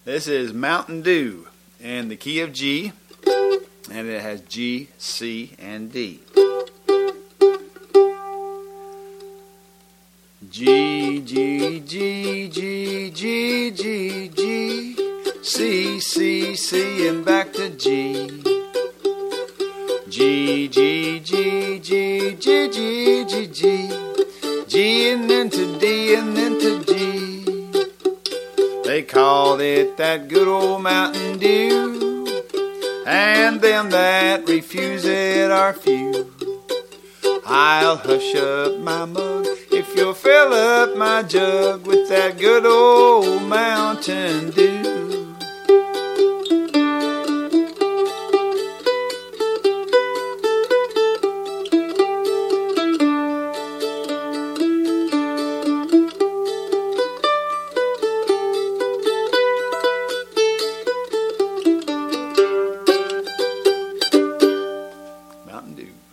This is Mountain Dew in the key of G, and it has G, C, and D. G, G, G, G, G, G, G, C, C, C, and back to G. G, G, G, G, G, G, G, G, G, and then to D, and then to G. They called it that good old Mountain Dew, and them that refuse it are few. I'll hush up my mug if you'll fill up my jug with that good old Mountain Dew. Mountain Dew.